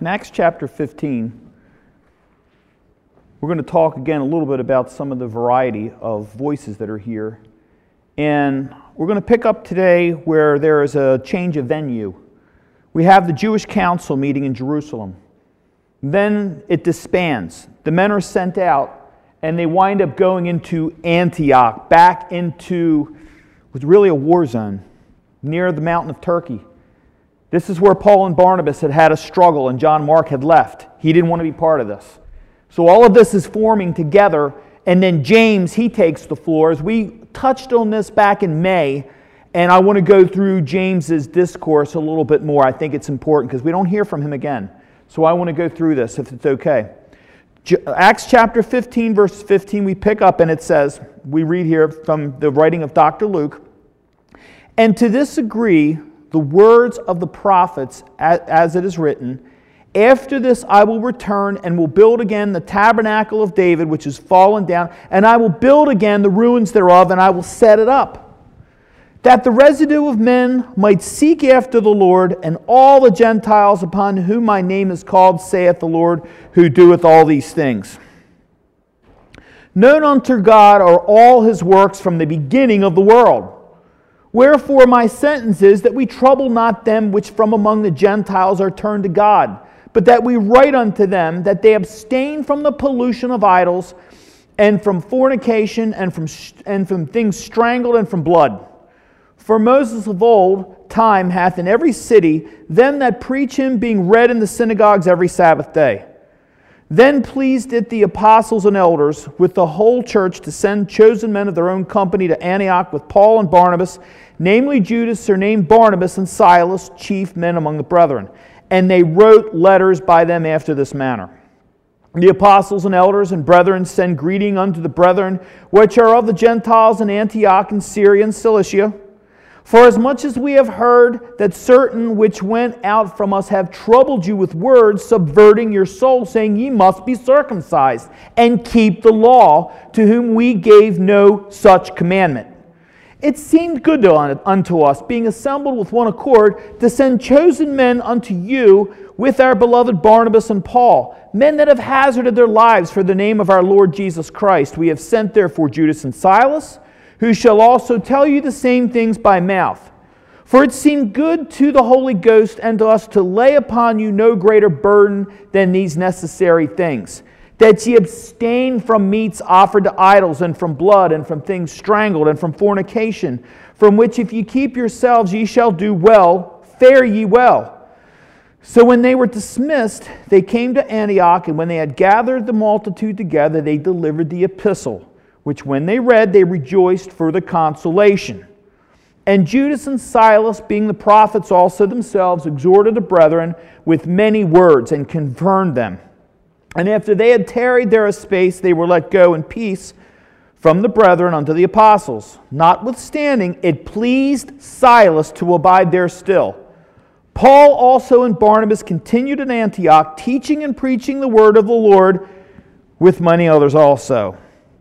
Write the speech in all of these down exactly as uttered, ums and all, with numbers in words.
In Acts chapter fifteen, we're going to talk again a little bit about some of the variety of voices that are here. And we're going to pick up today where there is a change of venue. We have the Jewish council meeting in Jerusalem. Then it disbands. The men are sent out, and they wind up going into Antioch, back into what's really a war zone, near the mountain of Turkey. This is where Paul and Barnabas had had a struggle, and John Mark had left. He didn't want to be part of this. So all of this is forming together, and then James, he takes the floor. As we touched on this back in May, and I want to go through James's discourse a little bit more. I think it's important because we don't hear from him again. So I want to go through this, if it's okay. Acts chapter fifteen, verse fifteen, we pick up, and it says, we read here from the writing of Doctor Luke, "And to this agree the words of the prophets, as it is written, after this I will return and will build again the tabernacle of David, which is fallen down, and I will build again the ruins thereof, and I will set it up, that the residue of men might seek after the Lord, and all the Gentiles upon whom my name is called, saith the Lord, who doeth all these things. Known unto God are all his works from the beginning of the world. Wherefore my sentence is that we trouble not them which from among the Gentiles are turned to God, but that we write unto them that they abstain from the pollution of idols, and from fornication, and from and from things strangled, and from blood. For Moses of old time hath in every city them that preach him, being read in the synagogues every Sabbath day. Then pleased it the apostles and elders with the whole church to send chosen men of their own company to Antioch with Paul and Barnabas, namely Judas, surnamed Barnabas, and Silas, chief men among the brethren. And they wrote letters by them after this manner. The apostles and elders and brethren send greeting unto the brethren which are of the Gentiles in Antioch and Syria and Cilicia. For as much as we have heard that certain which went out from us have troubled you with words, subverting your soul, saying, ye must be circumcised, and keep the law, to whom we gave no such commandment. It seemed good to, unto us, being assembled with one accord, to send chosen men unto you with our beloved Barnabas and Paul, men that have hazarded their lives for the name of our Lord Jesus Christ. We have sent therefore Judas and Silas, who shall also tell you the same things by mouth. For it seemed good to the Holy Ghost and to us to lay upon you no greater burden than these necessary things, that ye abstain from meats offered to idols, and from blood, and from things strangled, and from fornication, from which if ye keep yourselves ye shall do well, fare ye well. So when they were dismissed, they came to Antioch, and when they had gathered the multitude together, they delivered the epistle, which when they read, they rejoiced for the consolation. And Judas and Silas, being the prophets also themselves, exhorted the brethren with many words, and confirmed them. And after they had tarried there a space, they were let go in peace from the brethren unto the apostles. Notwithstanding, it pleased Silas to abide there still. Paul also and Barnabas continued in Antioch, teaching and preaching the word of the Lord with many others also.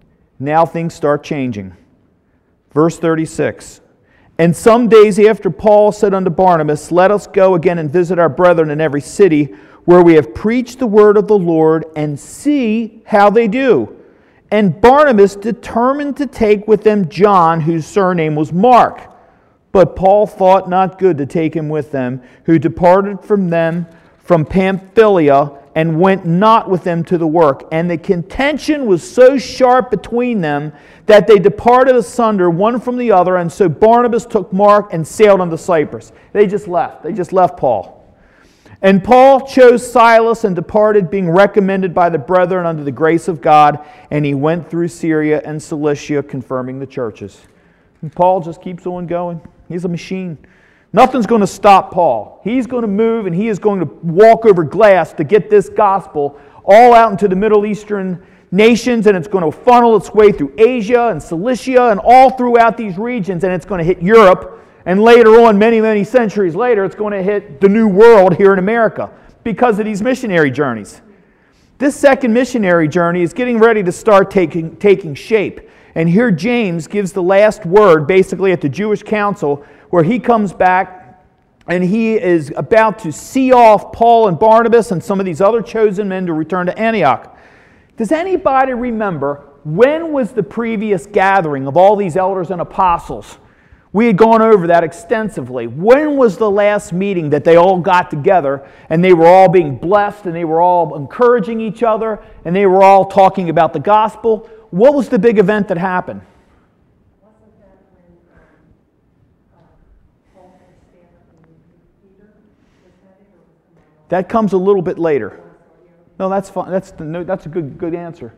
Now things start changing. Verse thirty-six. And some days after Paul said unto Barnabas, let us go again and visit our brethren in every city, where we have preached the word of the Lord, and see how they do. And Barnabas determined to take with them John, whose surname was Mark. But Paul thought not good to take him with them, who departed from them from Pamphylia, and went not with them to the work. And the contention was so sharp between them that they departed asunder one from the other. And so Barnabas took Mark and sailed unto Cyprus. They just left. They just left Paul. And Paul chose Silas and departed, being recommended by the brethren unto the grace of God. And he went through Syria and Cilicia, confirming the churches. And Paul just keeps on going. He's a machine. Nothing's going to stop Paul. He's going to move, and he is going to walk over glass to get this gospel all out into the Middle Eastern nations, and it's going to funnel its way through Asia and Cilicia and all throughout these regions, and it's going to hit Europe. And later on, many, many centuries later, it's going to hit the New World here in America because of these missionary journeys. This second missionary journey is getting ready to start taking, taking shape. And here James gives the last word basically at the Jewish council, where he comes back and he is about to see off Paul and Barnabas and some of these other chosen men to return to Antioch. Does anybody remember when was the previous gathering of all these elders and apostles? We had gone over that extensively. When was the last meeting that they all got together and they were all being blessed and they were all encouraging each other and they were all talking about the gospel? What was the big event that happened? Wasn't that when um, uh, Paul had to stand up and rebuke Peter? Was that it, or was it tomorrow? That comes a little bit later. No, that's fine. That's the, no, that's a good good answer.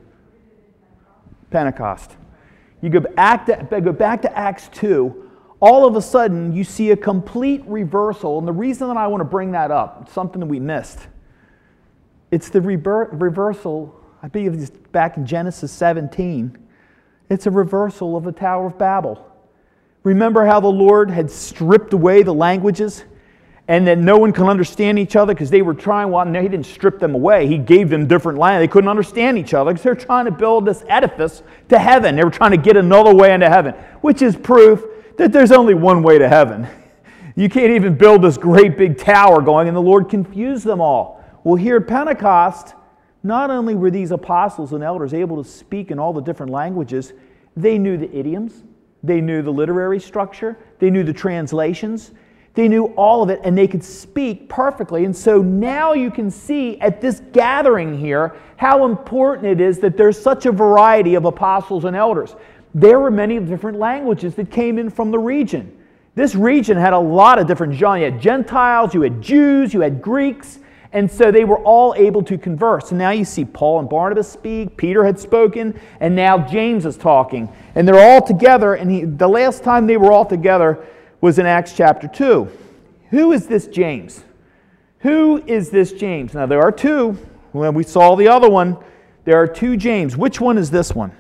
Pentecost. You go back to go back to Acts two. All of a sudden, you see a complete reversal. And the reason that I want to bring that up, it's something that we missed. It's the rever- reversal, I believe it's back in Genesis seventeen. It's a reversal of the Tower of Babel. Remember how the Lord had stripped away the languages and that no one can understand each other because they were trying, well, no, he didn't strip them away. He gave them different language. They couldn't understand each other because they're trying to build this edifice to heaven. They were trying to get another way into heaven, which is proof that there's only one way to heaven. You can't even build this great big tower going, and the Lord confused them all. Well, here at Pentecost, not only were these apostles and elders able to speak in all the different languages, they knew the idioms, they knew the literary structure, they knew the translations, they knew all of it, and they could speak perfectly. And so now you can see at this gathering here how important it is that there's such a variety of apostles and elders. There were many different languages that came in from the region. This region had a lot of different genres. You had Gentiles, you had Jews, you had Greeks, and so they were all able to converse. And now you see Paul and Barnabas speak, Peter had spoken, and now James is talking. And they're all together, and he, the last time they were all together was in Acts chapter two. Who is this James? Who is this James? Now there are two. When we saw the other one, there are two James. Which one is this one?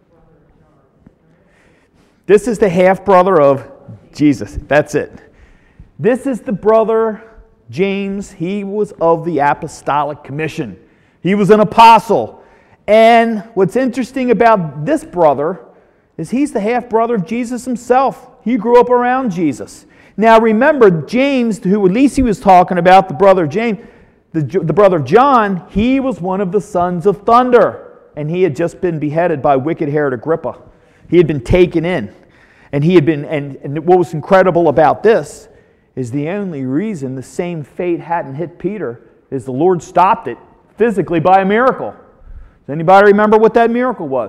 This is the half-brother of Jesus. That's it. This is the brother, James. He was of the Apostolic Commission. He was an apostle. And what's interesting about this brother is he's the half-brother of Jesus himself. He grew up around Jesus. Now remember, James, who at least he was talking about, the brother of James, the, the brother of John, he was one of the sons of thunder. And he had just been beheaded by wicked Herod Agrippa. He had been taken in. And he had been, and, and what was incredible about this is the only reason the same fate hadn't hit Peter is the Lord stopped it physically by a miracle. Does anybody remember what that miracle was?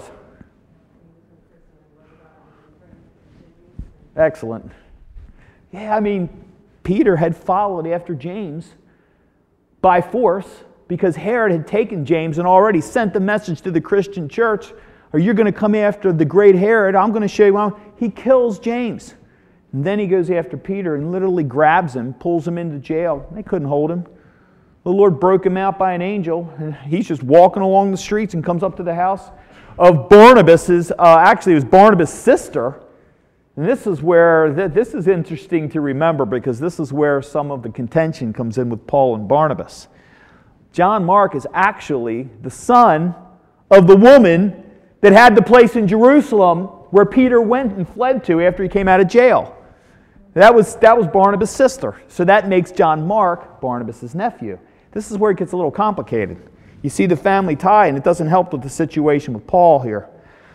Excellent. Yeah, I mean, Peter had followed after James by force because Herod had taken James and already sent the message to the Christian church, or you're going to come after the great Herod. I'm going to show you how. He kills James. And then he goes after Peter and literally grabs him, pulls him into jail. They couldn't hold him. The Lord broke him out by an angel. And he's just walking along the streets and comes up to the house of Barnabas's, uh, actually it was Barnabas' sister. And this is where, this is interesting to remember because this is where some of the contention comes in with Paul and Barnabas. John Mark is actually the son of the woman that had the place in Jerusalem where Peter went and fled to after he came out of jail. That was, that was Barnabas' sister. So that makes John Mark Barnabas' nephew. This is where it gets a little complicated. You see the family tie, and it doesn't help with the situation with Paul here.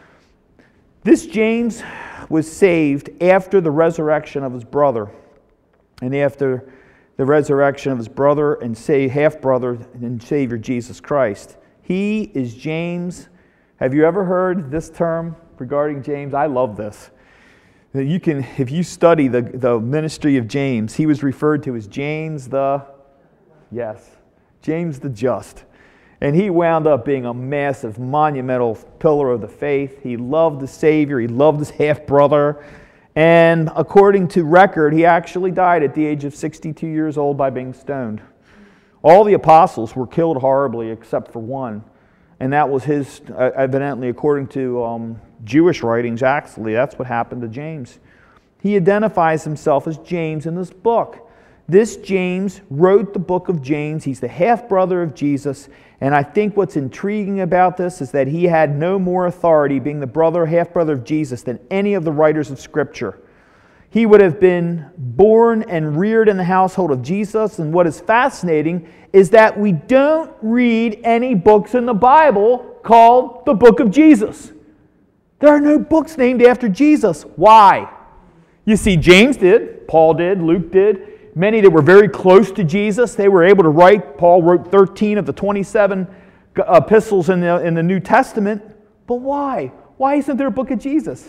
This James was saved after the resurrection of his brother, and after the resurrection of his brother and say half-brother and Savior Jesus Christ. He is James. Have you ever heard this term regarding James? I love this. You can, if you study the, the ministry of James, he was referred to as James the, yes, James the Just. And he wound up being a massive, monumental pillar of the faith. He loved the Savior. He loved his half-brother. And according to record, he actually died at the age of sixty-two years old by being stoned. All the apostles were killed horribly except for one. And that was his, uh, evidently, according to um, Jewish writings, actually, that's what happened to James. He identifies himself as James in this book. This James wrote the book of James. He's the half-brother of Jesus. And I think what's intriguing about this is that he had no more authority, being the brother, half-brother of Jesus, than any of the writers of Scripture. He would have been born and reared in the household of Jesus. And what is fascinating is that we don't read any books in the Bible called the Book of Jesus. There are no books named after Jesus. Why? You see, James did, Paul did, Luke did. Many that were very close to Jesus, they were able to write. Paul wrote thirteen of the twenty-seven epistles in the, in the New Testament. But why? Why isn't there a book of Jesus?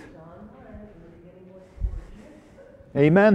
Amen.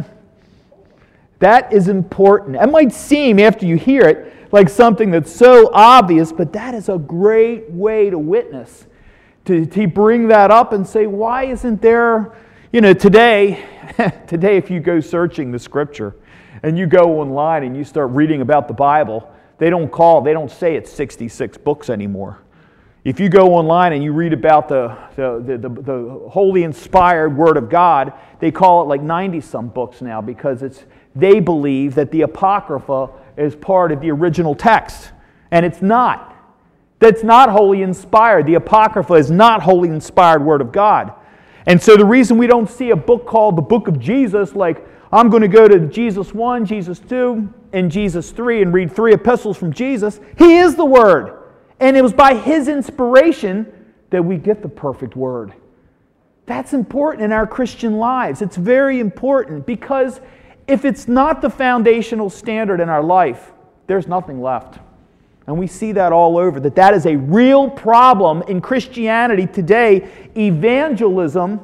That is important. It might seem, after you hear it, like something that's so obvious, but that is a great way to witness. To, to bring that up and say, why isn't there, you know, today, today if you go searching the Scripture and you go online and you start reading about the Bible, they don't call, they don't say it's sixty-six books anymore. If you go online and you read about the, the, the, the, the holy inspired Word of God, they call it like ninety-some books now because it's they believe that the Apocrypha is part of the original text. And it's not. That's not wholly inspired. The Apocrypha is not wholly inspired Word of God. And so the reason we don't see a book called the Book of Jesus, like I'm going to go to Jesus one, Jesus two, and Jesus three and read three epistles from Jesus, He is the Word. And it was by His inspiration that we get the perfect Word. That's important in our Christian lives. It's very important because if it's not the foundational standard in our life, there's nothing left. And we see that all over, that that is a real problem in Christianity today. Evangelism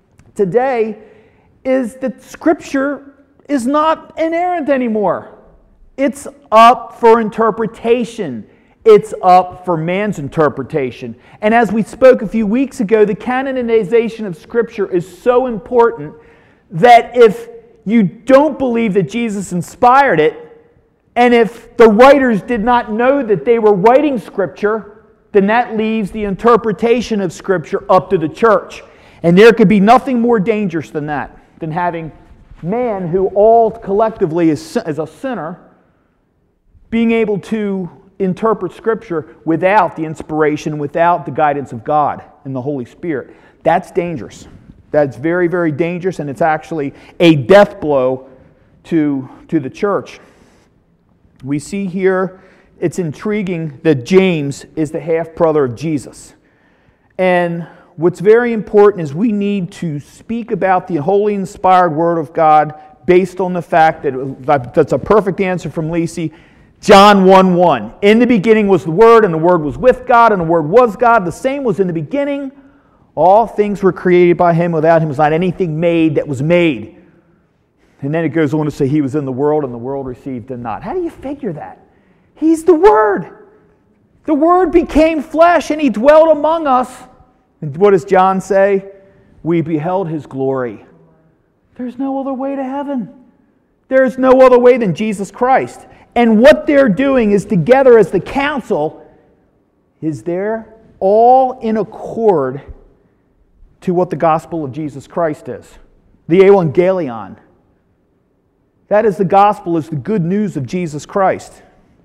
today is that Scripture is not inerrant anymore. It's up for interpretation. It's up for man's interpretation. And as we spoke a few weeks ago, the canonization of Scripture is so important that if you don't believe that Jesus inspired it, and if the writers did not know that they were writing Scripture, then that leaves the interpretation of Scripture up to the church. And there could be nothing more dangerous than that, than having man who all collectively is, is a sinner, being able to interpret Scripture without the inspiration, without the guidance of God and the Holy Spirit. That's dangerous. That's very, very dangerous, and it's actually a death blow to, to the church. We see here, it's intriguing that James is the half-brother of Jesus. And what's very important is we need to speak about the holy inspired Word of God based on the fact that, that's a perfect answer from Lisi, John one one. In the beginning was the Word, and the Word was with God, and the Word was God. The same was in the beginning. All things were created by Him. Without Him was not anything made that was made. And then it goes on to say He was in the world, and the world received Him not. How do you figure that? He's the Word. The Word became flesh, and He dwelt among us. And what does John say? We beheld His glory. There's no other way to heaven. There's no other way than Jesus Christ. And what they're doing is together as the council is they're all in accord to what the gospel of Jesus Christ is. The Evangelion. That is the gospel, is the good news of Jesus Christ.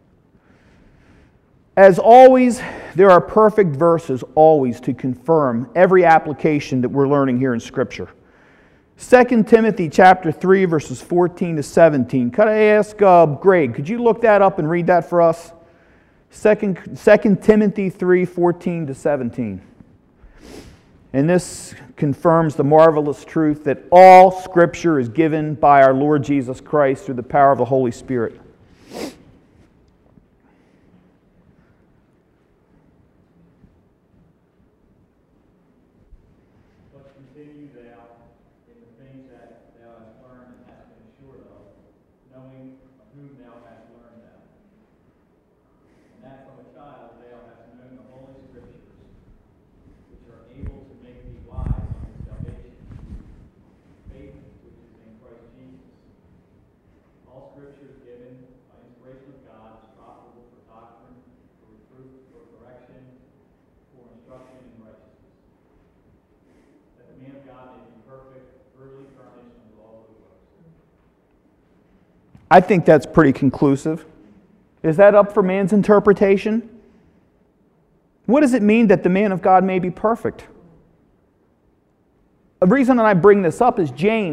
As always, there are perfect verses always to confirm every application that we're learning here in Scripture. Second Timothy chapter three, verses fourteen to seventeen. Could I ask uh, Greg, could you look that up and read that for us? Second, Second Timothy three, fourteen to seventeen. And this confirms the marvelous truth that all Scripture is given by our Lord Jesus Christ through the power of the Holy Spirit. I think that's pretty conclusive. Is that up for man's interpretation? What does it mean that the man of God may be perfect? The reason that I bring this up is James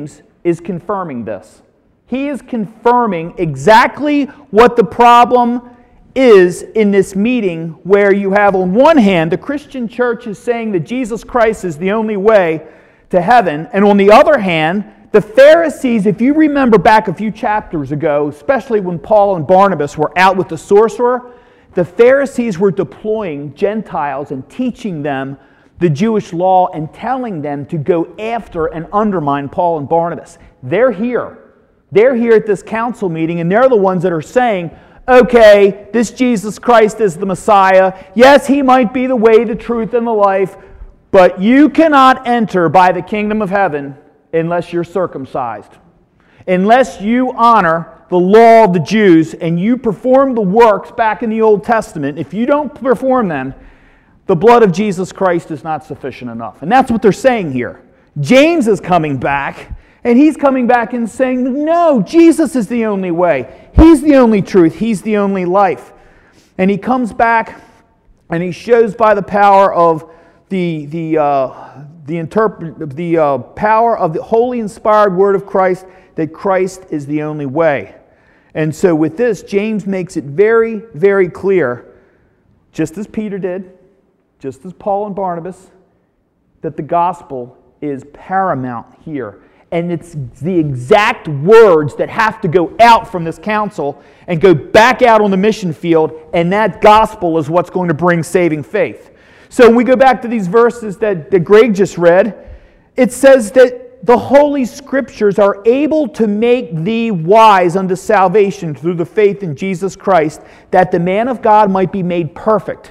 is confirming this. He is confirming exactly what the problem is in this meeting, where you have on one hand the Christian church is saying that Jesus Christ is the only way to heaven, and on the other hand, the Pharisees, if you remember back a few chapters ago, especially when Paul and Barnabas were out with the sorcerer, the Pharisees were deploying Gentiles and teaching them the Jewish law and telling them to go after and undermine Paul and Barnabas. They're here. They're here at this council meeting, and they're the ones that are saying, okay, this Jesus Christ is the Messiah. Yes, he might be the way, the truth, and the life, but you cannot enter by the kingdom of heaven unless you're circumcised. Unless you honor the law of the Jews and you perform the works back in the Old Testament, if you don't perform them, the blood of Jesus Christ is not sufficient enough. And that's what they're saying here. James is coming back, and he's coming back and saying, no, Jesus is the only way. He's the only truth. He's the only life. And he comes back and he shows by the power of the, the, uh, the, interpret, the uh, power of the holy inspired word of Christ that Christ is the only way. And so with this, James makes it very, very clear, just as Peter did, just as Paul and Barnabas, that the gospel is paramount here. And it's the exact words that have to go out from this council and go back out on the mission field, and that gospel is what's going to bring saving faith. So when we go back to these verses that, that Greg just read, it says that the Holy Scriptures are able to make thee wise unto salvation through the faith in Jesus Christ, that the man of God might be made perfect.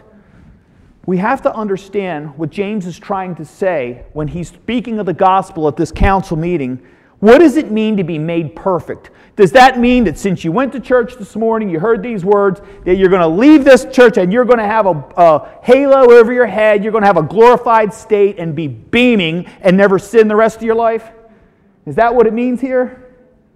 We have to understand what James is trying to say when he's speaking of the gospel at this council meeting. What does it mean to be made perfect? Does that mean that since you went to church this morning, you heard these words, that you're going to leave this church and you're going to have a, a halo over your head, you're going to have a glorified state and be beaming and never sin the rest of your life? Is that what it means here?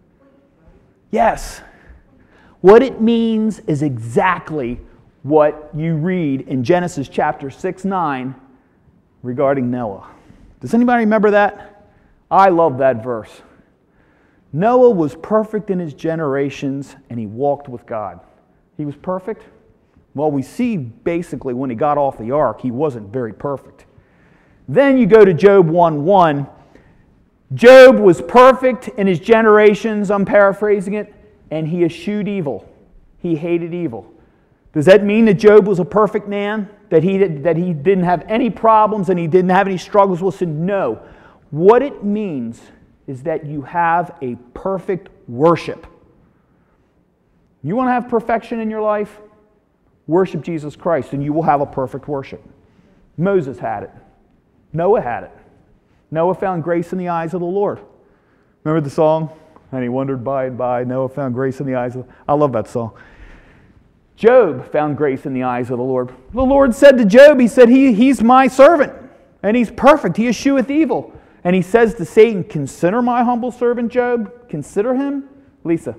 Yes. What it means is exactly what you read in Genesis chapter six, nine regarding Noah. Does anybody remember that? I love that verse. Noah was perfect in his generations, and he walked with God. He was perfect? Well, we see basically when he got off the ark, he wasn't very perfect. Then you go to Job one one. Job was perfect in his generations, I'm paraphrasing it, and he eschewed evil. He hated evil. Does that mean that Job was a perfect man? That he, did, that he didn't have any problems and he didn't have any struggles with sin? No. What it means is that you have a perfect worship. You want to have perfection in your life? Worship Jesus Christ and you will have a perfect worship. Moses had it. Noah had it. Noah found grace in the eyes of the Lord. Remember the song? And he wandered by and by. Noah found grace in the eyes of the... I love that song. Job found grace in the eyes of the Lord. The Lord said to Job, he said, he, he's my servant, and he's perfect. He escheweth evil. And he says to Satan, consider my humble servant Job. Consider him. Lisa.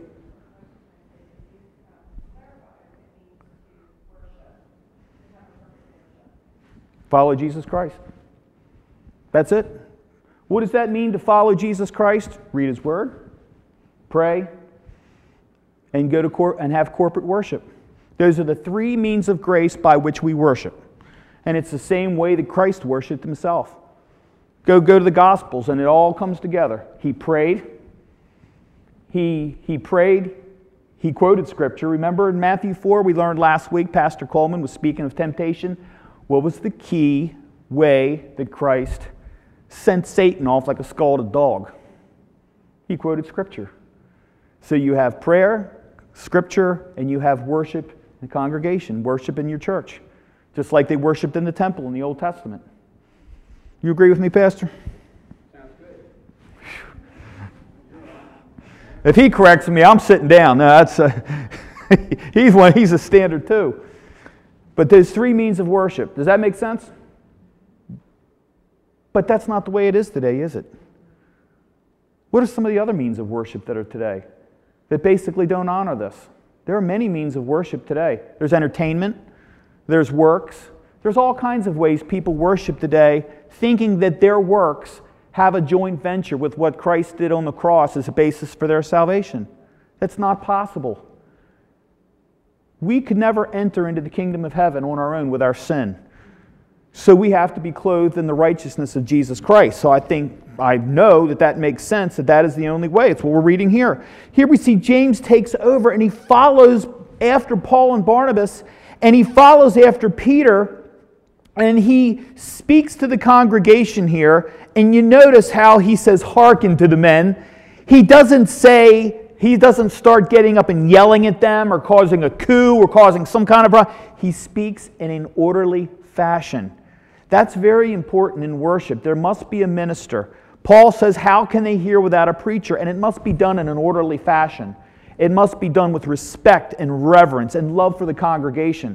Follow Jesus Christ. That's it. What does that mean to follow Jesus Christ? Read His Word, pray, and go to cor- and have corporate worship. Those are the three means of grace by which we worship. And it's the same way that Christ worshipped Himself. Go, go to the Gospels and it all comes together. He prayed. He, he prayed. He quoted Scripture. Remember in Matthew four, we learned last week, Pastor Coleman was speaking of temptation. What was the key way that Christ sent Satan off like a scalded dog? He quoted Scripture. So you have prayer, Scripture, and you have worship in the congregation, worship in your church, just like they worshipped in the temple in the Old Testament. You agree with me, Pastor? Sounds good. If he corrects me, I'm sitting down. No, that's a, he's one. He's a standard too. But there's three means of worship. Does that make sense? But that's not the way it is today, is it? What are some of the other means of worship that are today that basically don't honor this? There are many means of worship today. There's entertainment. There's works. There's all kinds of ways people worship today, thinking that their works have a joint venture with what Christ did on the cross as a basis for their salvation. That's not possible. We could never enter into the kingdom of heaven on our own with our sin. So we have to be clothed in the righteousness of Jesus Christ. So I think, I know that that makes sense, that that is the only way. It's what we're reading here. Here we see James takes over and he follows after Paul and Barnabas, and he follows after Peter, and he speaks to the congregation here, and you notice how he says, hearken to the men. He doesn't say, he doesn't start getting up and yelling at them or causing a coup or causing some kind of problem. He speaks in an orderly fashion. That's very important in worship. There must be a minister. Paul says, how can they hear without a preacher? And it must be done in an orderly fashion. It must be done with respect and reverence and love for the congregation.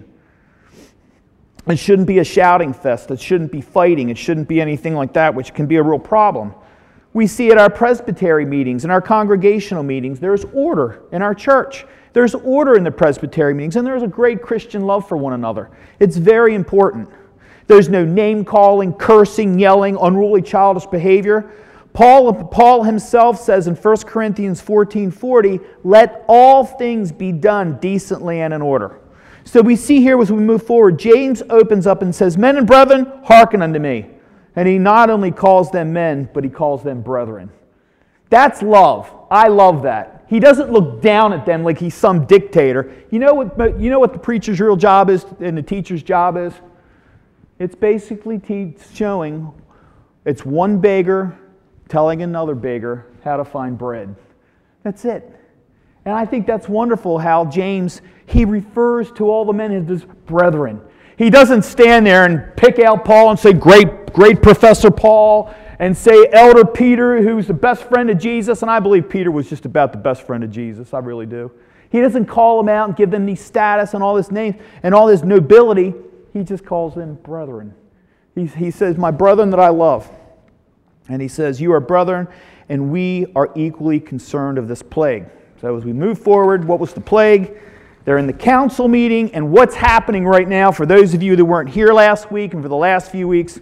It shouldn't be a shouting fest. It shouldn't be fighting. It shouldn't be anything like that, which can be a real problem. We see at our presbytery meetings, in our congregational meetings, there's order in our church. There's order in the presbytery meetings, and there's a great Christian love for one another. It's very important. There's no name-calling, cursing, yelling, unruly, childish behavior. Paul, Paul himself says in First Corinthians fourteen forty, let all things be done decently and in order. So we see here as we move forward, James opens up and says, men and brethren, hearken unto me. And he not only calls them men, but he calls them brethren. That's love. I love that. He doesn't look down at them like he's some dictator. You know what, you know what the preacher's real job is and the teacher's job is? It's basically te- showing it's one beggar telling another beggar how to find bread. That's it. And I think that's wonderful how James, he refers to all the men as his brethren. He doesn't stand there and pick out Paul and say, great, great Professor Paul, and say Elder Peter, who's the best friend of Jesus. And I believe Peter was just about the best friend of Jesus. I really do. He doesn't call them out and give them these status and all this name and all this nobility. He just calls them brethren. He, he says, my brethren that I love. And he says, you are brethren, and we are equally concerned of this plague. So as we move forward, what was the plague? They're in the council meeting, and what's happening right now, for those of you that weren't here last week and for the last few weeks,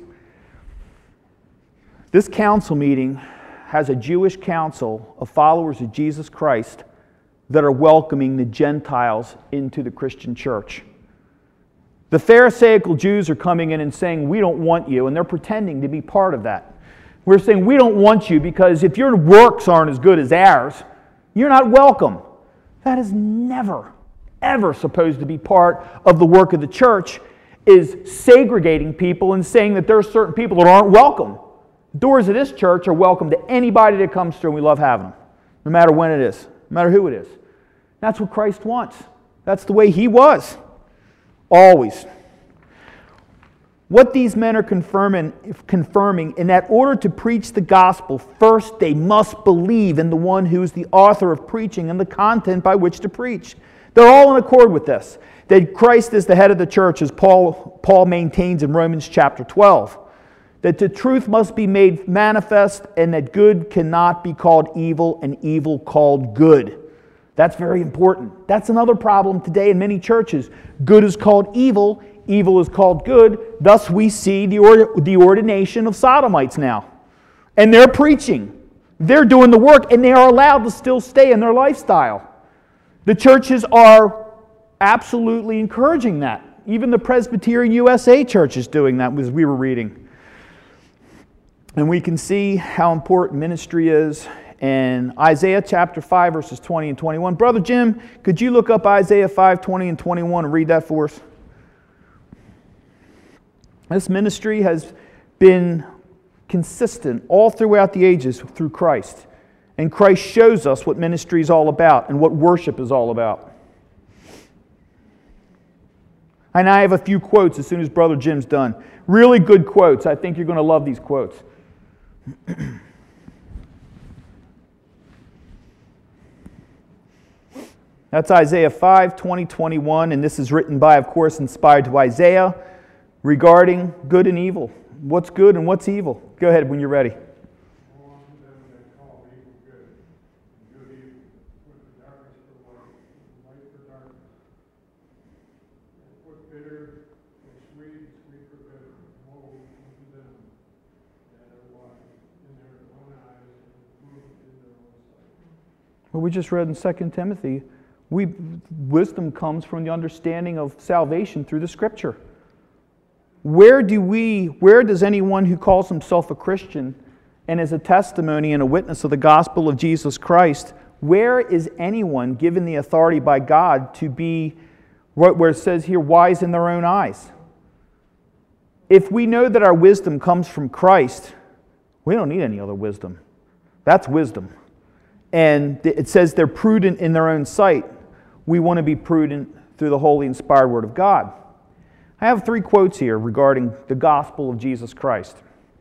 this council meeting has a Jewish council of followers of Jesus Christ that are welcoming the Gentiles into the Christian church. The Pharisaical Jews are coming in and saying, we don't want you, and they're pretending to be part of that. We're saying, we don't want you because if your works aren't as good as ours, you're not welcome. That is never, ever supposed to be part of the work of the church, is segregating people and saying that there are certain people that aren't welcome. The doors of this church are welcome to anybody that comes through, and we love having them, no matter when it is, no matter who it is. That's what Christ wants. That's the way He was. Always. What these men are confirming, confirming, in that order to preach the gospel, first they must believe in the one who is the author of preaching and the content by which to preach. They're all in accord with this. That Christ is the head of the church, as Paul, Paul maintains in Romans chapter twelve. That the truth must be made manifest, and that good cannot be called evil and evil called good. That's very important. That's another problem today in many churches. Good is called evil, evil is called good. Thus we see the, or, the ordination of sodomites now. And they're preaching. They're doing the work, and they are allowed to still stay in their lifestyle. The churches are absolutely encouraging that. Even the Presbyterian U S A church is doing that, as we were reading. And we can see how important ministry is. In Isaiah chapter five, verses twenty and twenty-one. Brother Jim, could you look up Isaiah five, twenty and twenty-one and read that for us? This ministry has been consistent all throughout the ages through Christ. And Christ shows us what ministry is all about and what worship is all about. And I have a few quotes as soon as Brother Jim's done. Really good quotes. I think you're going to love these quotes. That's Isaiah five, twenty, twenty-one, and this is written by, of course, inspired to Isaiah regarding good and evil. What's good and what's evil? Go ahead when you're ready. Bitter and sweet, sweet for bitter, woe unto them that are wise in their Well, we just read in Second Timothy, we, wisdom comes from the understanding of salvation through the Scripture. Where do we, where does anyone who calls himself a Christian and is a testimony and a witness of the gospel of Jesus Christ, where is anyone given the authority by God to be, where it says here, wise in their own eyes? If we know that our wisdom comes from Christ, we don't need any other wisdom. That's wisdom. And it says they're prudent in their own sight. We want to be prudent through the holy inspired Word of God. I have three quotes here regarding the gospel of Jesus Christ.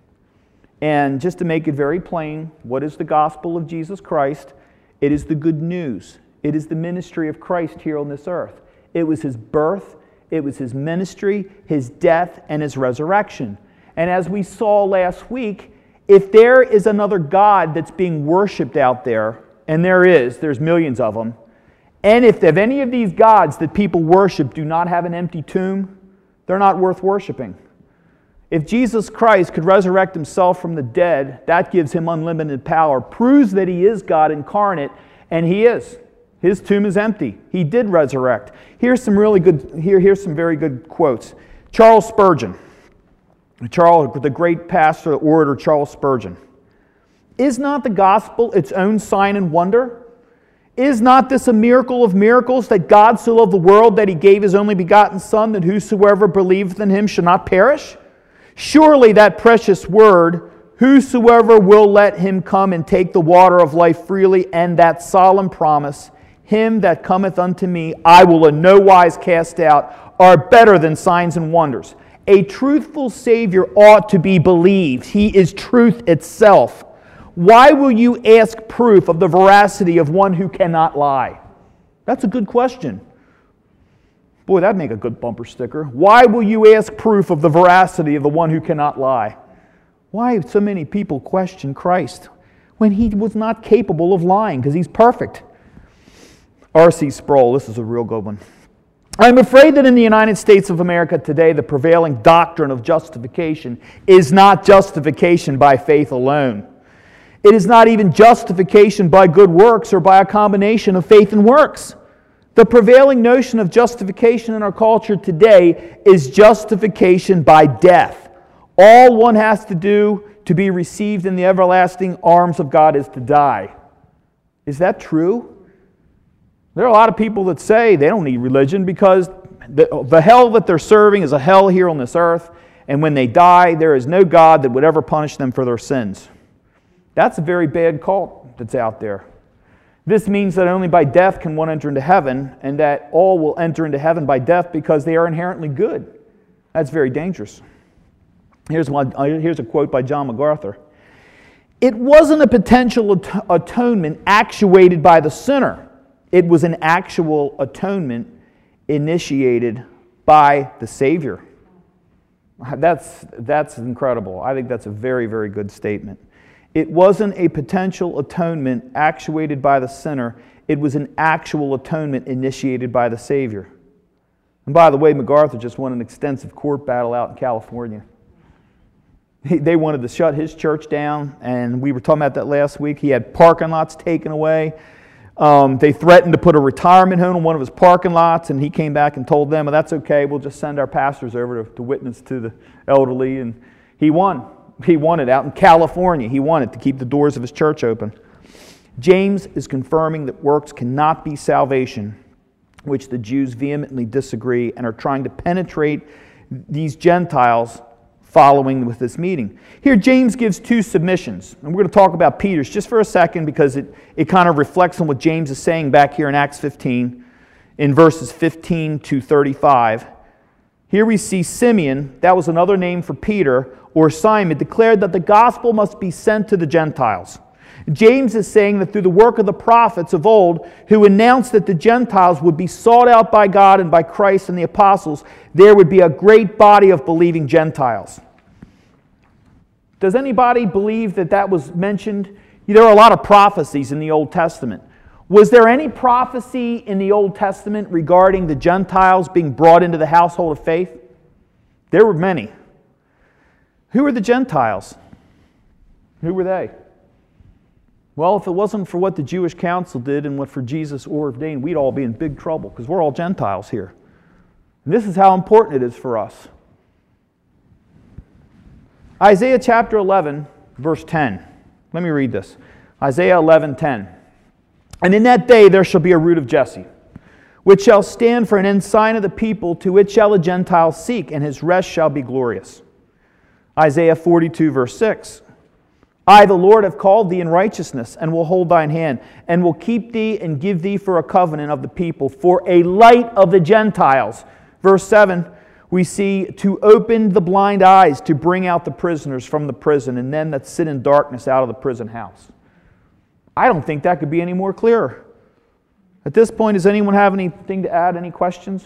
And just to make it very plain, what is the gospel of Jesus Christ? It is the good news. It is the ministry of Christ here on this earth. It was His birth, it was His ministry, His death, and His resurrection. And as we saw last week, if there is another God that's being worshipped out there, and there is, there's millions of them, and if any of these gods that people worship do not have an empty tomb, they're not worth worshiping. If Jesus Christ could resurrect Himself from the dead, that gives Him unlimited power, proves that He is God incarnate, and He is. His tomb is empty. He did resurrect. Here's some really good, here, here's some very good quotes. Charles Spurgeon. Charles, the great pastor, orator Charles Spurgeon. Is not the gospel its own sign and wonder? Is not this a miracle of miracles, that God so loved the world that He gave His only begotten Son, that whosoever believeth in Him should not perish? Surely that precious word, whosoever will let Him come and take the water of life freely, and that solemn promise, him that cometh unto me I will in no wise cast out, are better than signs and wonders. A truthful Savior ought to be believed. He is truth itself. Why will you ask proof of the veracity of one who cannot lie? That's a good question. Boy, that'd make a good bumper sticker. Why will you ask proof of the veracity of the one who cannot lie? Why so many people question Christ when He was not capable of lying because He's perfect? R C Sproul, this is a real good one. I'm afraid that in the United States of America today, the prevailing doctrine of justification is not justification by faith alone. It is not even justification by good works or by a combination of faith and works. The prevailing notion of justification in our culture today is justification by death. All one has to do to be received in the everlasting arms of God is to die. Is that true? There are a lot of people that say they don't need religion because the, the hell that they're serving is a hell here on this earth, and when they die, there is no God that would ever punish them for their sins. That's a very bad cult that's out there. This means that only by death can one enter into heaven, and that all will enter into heaven by death because they are inherently good. That's very dangerous. Here's, one, here's a quote by John MacArthur. It wasn't a potential at- atonement actuated by the sinner. It was an actual atonement initiated by the Savior. That's, that's incredible. I think that's a very, very good statement. It wasn't a potential atonement actuated by the sinner. It was an actual atonement initiated by the Savior. And by the way, MacArthur just won an extensive court battle out in California. He, they wanted to shut his church down, and we were talking about that last week. He had parking lots taken away. Um, they threatened to put a retirement home in one of his parking lots, and he came back and told them, well, that's okay, we'll just send our pastors over to, to witness to the elderly. And he won. He won it out in California. He wanted to keep the doors of his church open. James is confirming that works cannot be salvation, which the Jews vehemently disagree and are trying to penetrate these Gentiles following with this meeting. Here, James gives two submissions. And we're going to talk about Peter's just for a second because it, it kind of reflects on what James is saying back here in Acts fifteen, in verses fifteen to thirty-five. Here we see Simeon, that was another name for Peter, or Simon, declared that the gospel must be sent to the Gentiles. James is saying that through the work of the prophets of old, who announced that the Gentiles would be sought out by God and by Christ and the apostles, there would be a great body of believing Gentiles. Does anybody believe that that was mentioned? There are a lot of prophecies in the Old Testament. Was there any prophecy in the Old Testament regarding the Gentiles being brought into the household of faith? There were many. Who were the Gentiles? Who were they? Well, if it wasn't for what the Jewish council did and what for Jesus ordained, we'd all be in big trouble because we're all Gentiles here. And this is how important it is for us. Isaiah chapter eleven, verse ten. Let me read this. Isaiah eleven ten. And in that day there shall be a root of Jesse, which shall stand for an ensign of the people, to which shall the Gentiles seek, and his rest shall be glorious. Isaiah forty-two, verse six. I, the Lord, have called thee in righteousness, and will hold thine hand, and will keep thee and give thee for a covenant of the people, for a light of the Gentiles. Verse seven, we see to open the blind eyes, to bring out the prisoners from the prison, and them that sit in darkness out of the prison house. I don't think that could be any more clearer. At this point, does anyone have anything to add, any questions?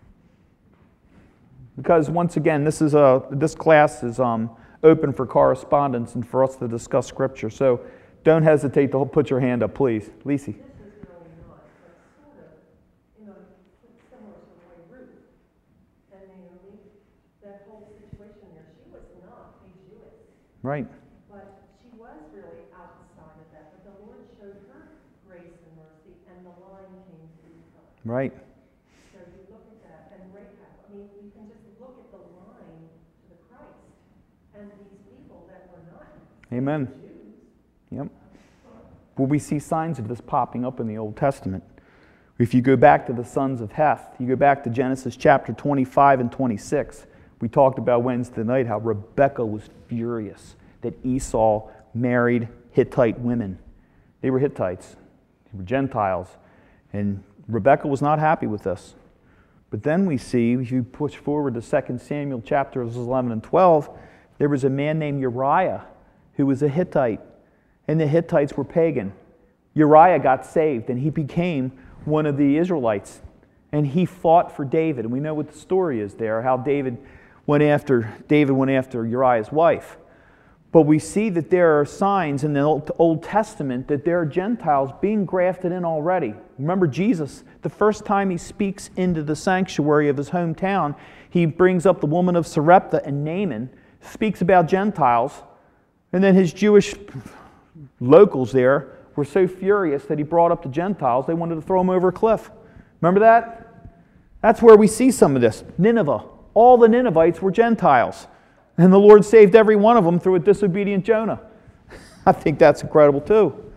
Because once again, this is a this class is um, open for correspondence and for us to discuss Scripture. So don't hesitate to put your hand up, please. Lisi. This is really not, but sort of, you know, similar to the way Ruth and Naomi, that whole situation there, she was not a Jewess, Right. but she was really outside of that. But the Lord showed her grace and mercy, and the line came through her. Right. So you look at that, and Rahab, I mean, you can just look at the line to the Christ, and these people that were not Amen. Jews. Yep. Well, we see signs of this popping up in the Old Testament. If you go back to the sons of Heth, you go back to Genesis chapter twenty-five and twenty-six, we talked about Wednesday night how Rebekah was furious that Esau married Hittite women. They were Hittites. They were Gentiles. And Rebekah was not happy with this. But then we see, if you push forward to Second Samuel chapters eleven and twelve, there was a man named Uriah who was a Hittite. And the Hittites were pagan. Uriah got saved and he became one of the Israelites. And he fought for David. And we know what the story is there, how David went after David went after Uriah's wife. But we see that there are signs in the Old Testament that there are Gentiles being grafted in already. Remember Jesus, the first time he speaks into the sanctuary of his hometown, he brings up the woman of Sarepta and Naaman, speaks about Gentiles, and then his Jewish locals there were so furious that he brought up the Gentiles, they wanted to throw him over a cliff. Remember that? That's where we see some of this. Nineveh. All the Ninevites were Gentiles. And the Lord saved every one of them through a disobedient Jonah. I think that's incredible too.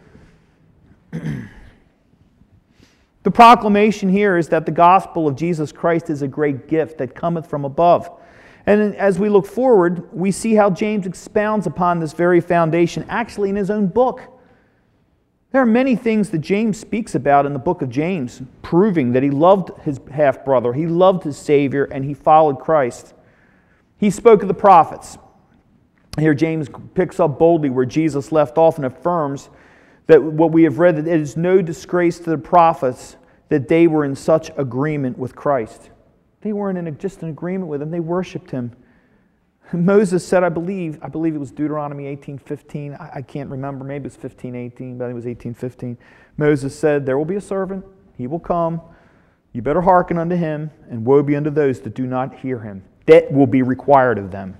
The proclamation here is that the gospel of Jesus Christ is a great gift that cometh from above. And as we look forward, we see how James expounds upon this very foundation, actually in his own book. There are many things that James speaks about in the book of James, proving that he loved his half-brother, he loved his Savior, and he followed Christ. He spoke of the prophets. Here James picks up boldly where Jesus left off and affirms that what we have read, that it is no disgrace to the prophets that they were in such agreement with Christ. They weren't in a, just an agreement with him, they worshipped him. Moses said, I believe, I believe it was Deuteronomy eighteen fifteen, I, I can't remember, maybe it was fifteen eighteen, but it was eighteen fifteen. Moses said, there will be a servant, he will come, you better hearken unto him, and woe be unto those that do not hear him. That will be required of them.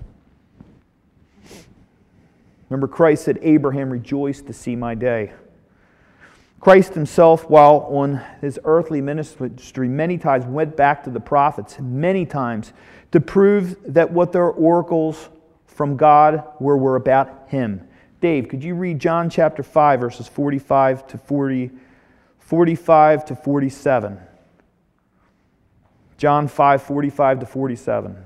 Remember, Christ said, Abraham rejoiced to see my day. Christ himself, while on his earthly ministry, many times went back to the prophets, many times, to prove that what their oracles from God were, were about him. Dave, could you read John chapter five, verses forty-five to forty, forty-five to forty-seven? John five, forty-five to forty-seven.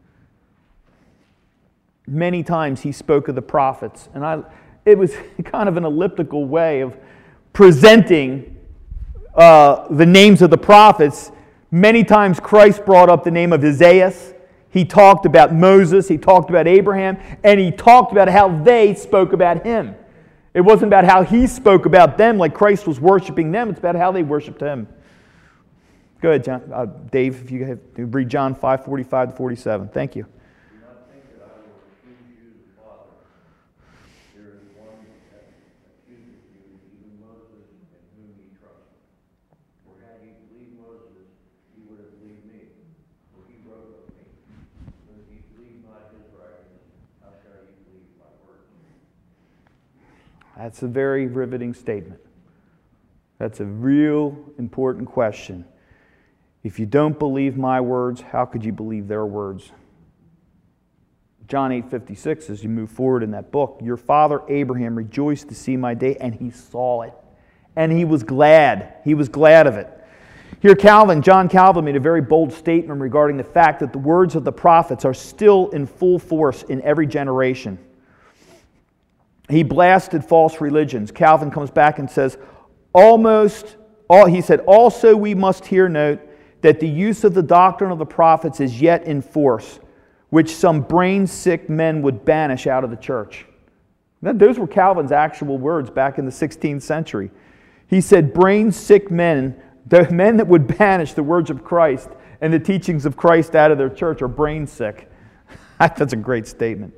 Many times he spoke of the prophets, and I, it was kind of an elliptical way of presenting uh, the names of the prophets. Many times Christ brought up the name of Isaiah. He talked about Moses, he talked about Abraham, and he talked about how they spoke about him. It wasn't about how he spoke about them like Christ was worshiping them, it's about how they worshiped him. Go ahead, John. Uh, Dave, if you have, read John five, forty-five to forty-seven. Thank you. Do not think that I will accuse you, the Father. There is one that accuses you, even Moses, in whom ye trust. For had ye believed Moses, ye would have believed me, for he wrote of me. But if ye believe not his writings, how shall ye believe my words? That's a very riveting statement. That's a real important question. If you don't believe my words, how could you believe their words? John eight fifty-six, as you move forward in that book, your father Abraham rejoiced to see my day, and he saw it. And he was glad. He was glad of it. Here Calvin, John Calvin made a very bold statement regarding the fact that the words of the prophets are still in full force in every generation. He blasted false religions. Calvin comes back and says, almost, all, he said, also we must here note that the use of the doctrine of the prophets is yet in force, which some brain-sick men would banish out of the church. Those were Calvin's actual words back in the sixteenth century. He said, brain-sick men, the men that would banish the words of Christ and the teachings of Christ out of their church are brain-sick. That's a great statement.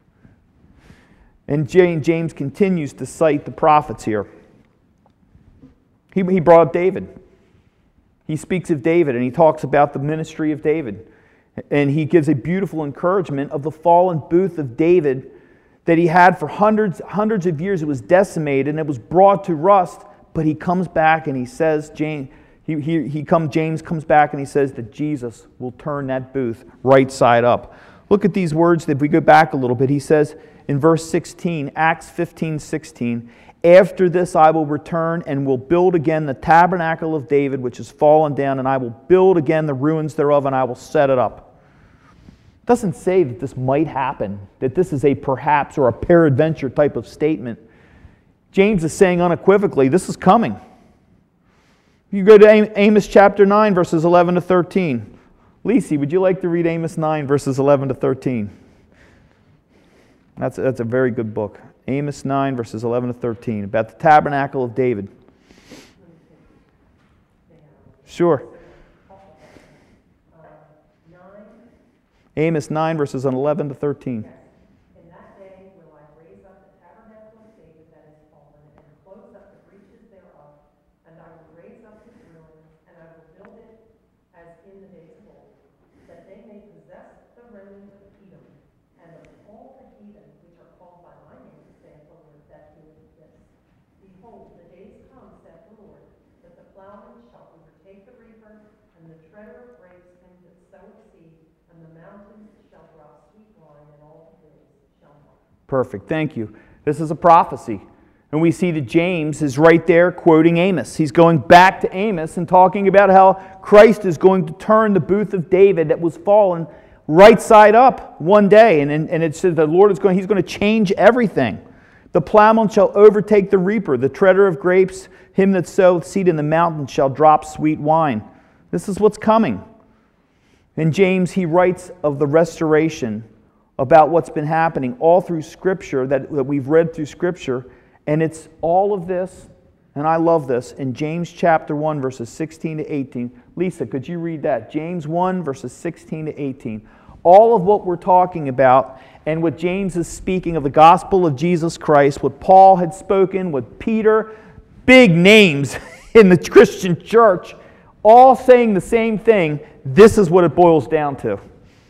And James continues to cite the prophets here. He, he brought up David. He speaks of David, and he talks about the ministry of David. And he gives a beautiful encouragement of the fallen booth of David that he had for hundreds, hundreds of years. It was decimated, and it was brought to rust. But he comes back, and he says, James, he, he, he come, James comes back, and he says that Jesus will turn that booth right side up. Look at these words. If we go back a little bit, he says in verse sixteen, Acts fifteen sixteen, after this I will return and will build again the tabernacle of David, which is fallen down, and I will build again the ruins thereof, and I will set it up. It doesn't say that this might happen, that this is a perhaps or a peradventure type of statement. James is saying unequivocally, this is coming. You go to Amos chapter nine, verses eleven to thirteen. Lisi, would you like to read Amos nine, verses eleven to thirteen? That's a, that's a very good book. Amos nine, verses eleven to thirteen, about the tabernacle of David. Sure. Amos nine, verses eleven to thirteen. In that day will I raise up the tabernacle of David that is fallen, and close up the breaches thereof, and I will raise up its ruins, and I will build it as in the days of old, that they may possess the remnant of Edom, and of all the heathen which are called by my name, saith the Lord, that doeth this. Behold, the days come, saith the Lord, that the plowman shall overtake the reaper, and the treader of grapes him that soweth seed, and the mountains shall drop sweet wine, and all the hills shall melt. Perfect. Thank you. This is a prophecy. And we see that James is right there quoting Amos. He's going back to Amos and talking about how Christ is going to turn the booth of David that was fallen right side up one day. And, and, and it says the Lord is going, He's going to change everything. The plowman shall overtake the reaper, the treader of grapes, him that soweth seed in the mountain shall drop sweet wine. This is what's coming. In James, he writes of the restoration, about what's been happening all through Scripture, that, that we've read through Scripture, and it's all of this, and I love this, in James chapter one, verses sixteen to eighteen. Lisa, could you read that? James one, verses sixteen to eighteen. All of what we're talking about, and what James is speaking of the gospel of Jesus Christ, what Paul had spoken, what Peter, big names in the Christian church, all saying the same thing. This is what it boils down to.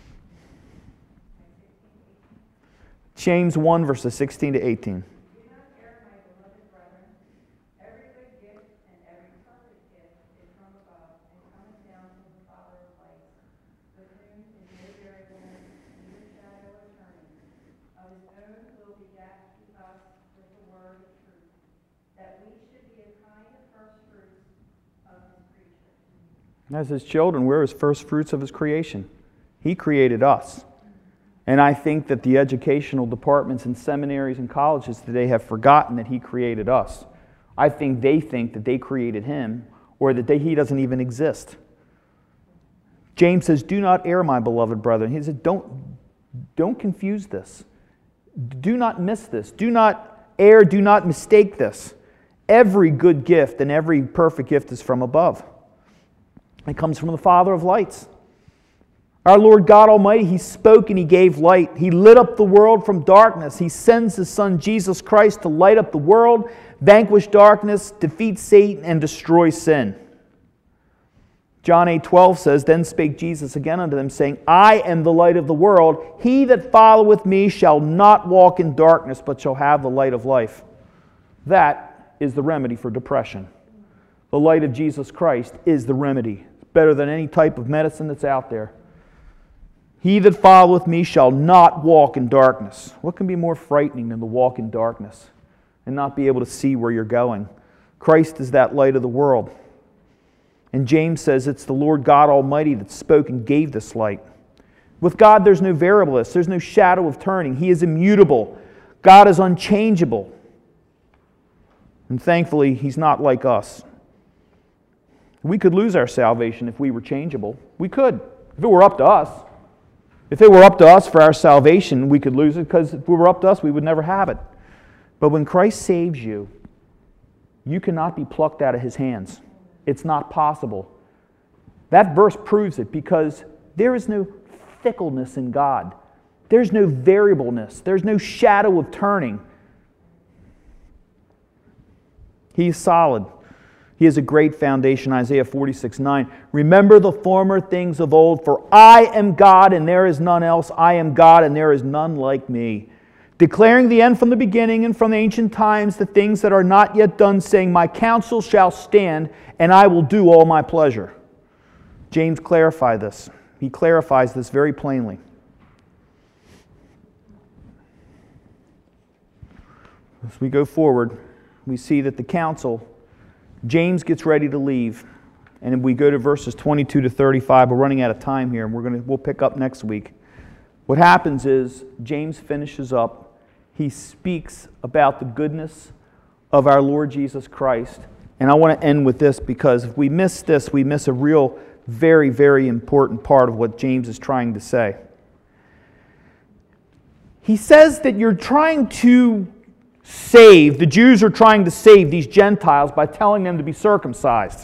James one, verses sixteen to eighteen. Do not err, my beloved brethren. Every good gift and every perfect gift is from above, and cometh down from the Father of lights, with whom is no variableness, neither shadow of turning. Of his own will begat to us with the word of truth, that we should be a kind of first fruits of his creature. As his children, we're his first fruits of his creation. He created us. And I think that the educational departments and seminaries and colleges today have forgotten that he created us. I think they think that they created him, or that they, he doesn't even exist. James says, do not err, my beloved brethren. He said, don't, don't confuse this. Do not miss this. Do not err, do not mistake this. Every good gift and every perfect gift is from above. It comes from the Father of lights. Our Lord God Almighty, He spoke and He gave light. He lit up the world from darkness. He sends His Son Jesus Christ to light up the world, vanquish darkness, defeat Satan, and destroy sin. John eight twelve says, Then spake Jesus again unto them, saying, I am the light of the world. He that followeth me shall not walk in darkness, but shall have the light of life. That is the remedy for depression. The light of Jesus Christ is the remedy. It's better than any type of medicine that's out there. He that followeth me shall not walk in darkness. What can be more frightening than to walk in darkness and not be able to see where you're going? Christ is that light of the world. And James says it's the Lord God Almighty that spoke and gave this light. With God, there's no variableness. There's no shadow of turning. He is immutable. God is unchangeable. And thankfully, He's not like us. We could lose our salvation if we were changeable. We could, if it were up to us. If it were up to us for our salvation, we could lose it, because if it were up to us, we would never have it. But when Christ saves you, you cannot be plucked out of His hands. It's not possible. That verse proves it, because there is no fickleness in God. There's no variableness. There's no shadow of turning. He is solid. He is a great foundation. Isaiah forty-six nine. Remember the former things of old, for I am God and there is none else. I am God and there is none like me. Declaring the end from the beginning and from the ancient times, the things that are not yet done, saying, my counsel shall stand and I will do all my pleasure. James clarifies this. He clarifies this very plainly. As we go forward, we see that the council, James gets ready to leave, and we go to verses twenty-two to thirty-five. We're running out of time here, and we're going to we'll pick up next week. What happens is James finishes up. He speaks about the goodness of our Lord Jesus Christ, and I want to end with this, because if we miss this, we miss a real, very, very important part of what James is trying to say. He says that you're trying to save, the Jews are trying to save these Gentiles by telling them to be circumcised.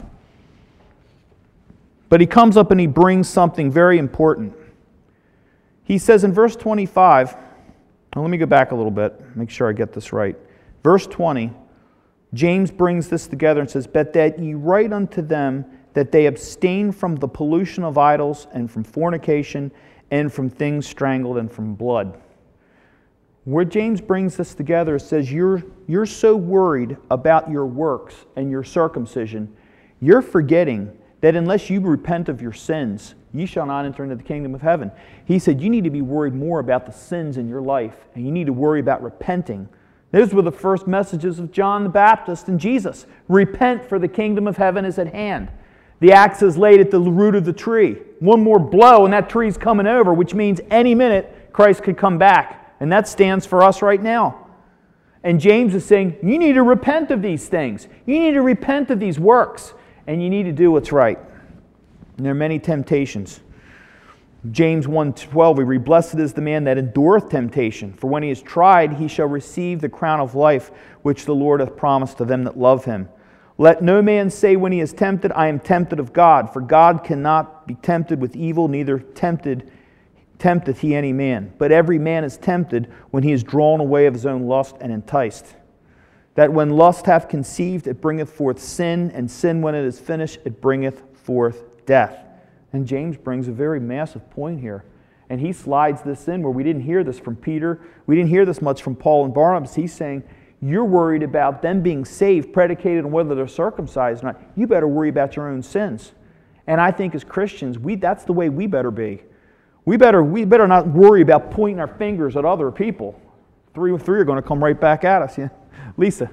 But he comes up and he brings something very important. He says in verse twenty-five, now let me go back a little bit, make sure I get this right. Verse twenty, James brings this together and says, but that ye write unto them that they abstain from the pollution of idols and from fornication and from things strangled and from blood. Where James brings this together, it says you're, you're so worried about your works and your circumcision, you're forgetting that unless you repent of your sins, ye shall not enter into the kingdom of heaven. He said you need to be worried more about the sins in your life, and you need to worry about repenting. Those were the first messages of John the Baptist and Jesus. Repent, for the kingdom of heaven is at hand. The axe is laid at the root of the tree. One more blow and that tree's coming over, which means any minute Christ could come back. And that stands for us right now. And James is saying, you need to repent of these things. You need to repent of these works. And you need to do what's right. And there are many temptations. James one twelve, we read, blessed is the man that endureth temptation, for when he is tried, he shall receive the crown of life, which the Lord hath promised to them that love him. Let no man say when he is tempted, I am tempted of God, for God cannot be tempted with evil, neither tempted tempteth he any man. But every man is tempted when he is drawn away of his own lust and enticed. That when lust hath conceived, it bringeth forth sin, and sin, when it is finished, it bringeth forth death. And James brings a very massive point here. And he slides this in where we didn't hear this from Peter. We didn't hear this much from Paul and Barnabas. He's saying, you're worried about them being saved, predicated on whether they're circumcised or not. You better worry about your own sins. And I think as Christians, we that's the way we better be. We better, we better not worry about pointing our fingers at other people. Three or three are going to come right back at us. Yeah, Lisa.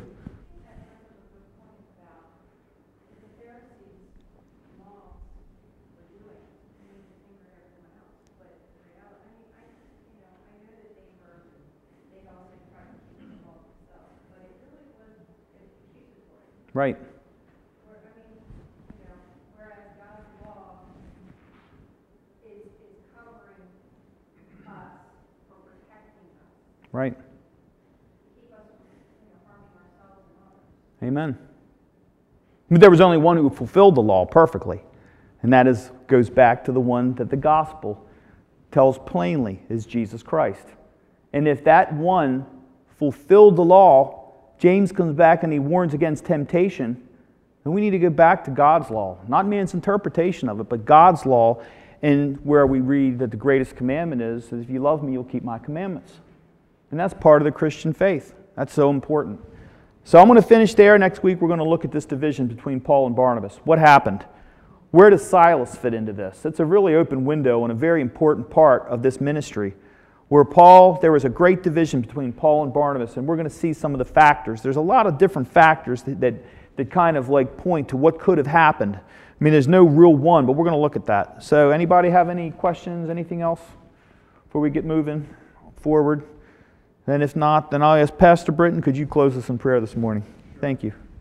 Right. Right. Amen. But there was only one who fulfilled the law perfectly, and that is goes back to the one that the gospel tells plainly is Jesus Christ. And if that one fulfilled the law, James comes back and he warns against temptation, then we need to go back to God's law, not man's interpretation of it, but God's law, and where we read that the greatest commandment is that if you love me, you'll keep my commandments. And that's part of the Christian faith. That's so important. So I'm going to finish there. Next week we're going to look at this division between Paul and Barnabas. What happened? Where does Silas fit into this? It's a really open window and a very important part of this ministry. Where Paul, there was a great division between Paul and Barnabas, and we're going to see some of the factors. There's a lot of different factors that, that, that kind of like point to what could have happened. I mean, there's no real one, but we're going to look at that. So anybody have any questions, anything else before we get moving forward? And if not, then I'll ask Pastor Britton, could you close us in prayer this morning? Thank you.